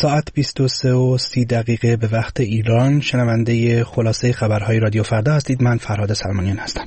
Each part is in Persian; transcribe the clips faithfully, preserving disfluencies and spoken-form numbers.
ساعت بیست و سه و سی دقیقه به وقت ایران. شنونده خلاصه خبرهای رادیو فردا هستید. من فرهاد سلمانیان هستم.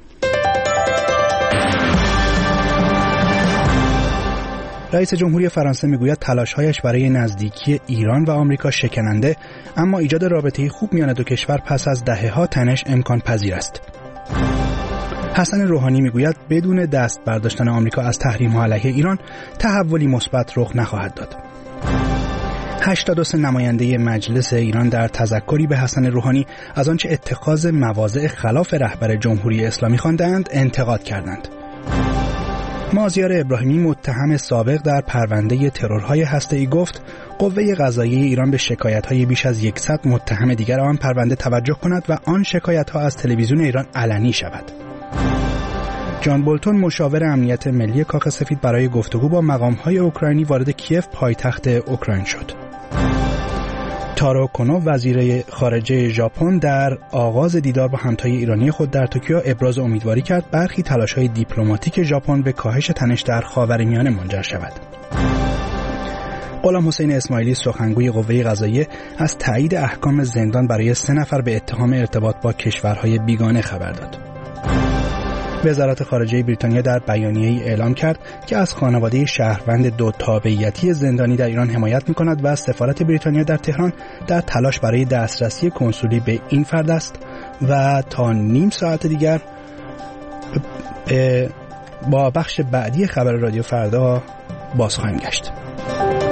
رئیس جمهوری فرانسه میگوید تلاش‌هایش برای نزدیکی ایران و آمریکا شکننده، اما ایجاد رابطه خوب میان دو کشور پس از دهه‌ها تنش امکان پذیر است. حسن روحانی میگوید بدون دست برداشتن آمریکا از تحریم‌ها علیه ایران تحولی مثبت رخ نخواهد داد. هشتاد و سه نماینده مجلس ایران در تذکری به حسن روحانی از آنچه اتخاذ مواضع خلاف رهبر جمهوری اسلامی خواندند انتقاد کردند. مازیار ابراهیمی متهم سابق در پرونده ترورهای هسته‌ای گفت قوه قضاییه ایران به شکایت‌های بیش از صد متهم دیگر آن پرونده توجه کند و آن شکایت‌ها از تلویزیون ایران علنی شود. جان بولتون مشاور امنیت ملی کاخ سفید برای گفتگو با مقام‌های اوکراینی وارد کیف پایتخت اوکراین شد. تارو کنو وزیر خارجه ژاپن در آغاز دیدار با همتای ایرانی خود در توکیو ابراز امیدواری کرد برخی تلاش‌های دیپلماتیک ژاپن به کاهش تنش در خاورمیانه منجر شود. غلام حسین اسماعیلی سخنگوی قوه قضاییه از تایید احکام زندان برای سه نفر به اتهام ارتباط با کشورهای بیگانه خبر داد. وزارت خارجه بریتانیا در بیانیه‌ای اعلام کرد که از خانواده شهروند دو تابعیتی زندانی در ایران حمایت می‌کند و سفارت بریتانیا در تهران در تلاش برای دسترسی کنسولی به این فرد است و تا نیم ساعت دیگر با بخش بعدی خبر رادیو فردا باز خواهیم گشت.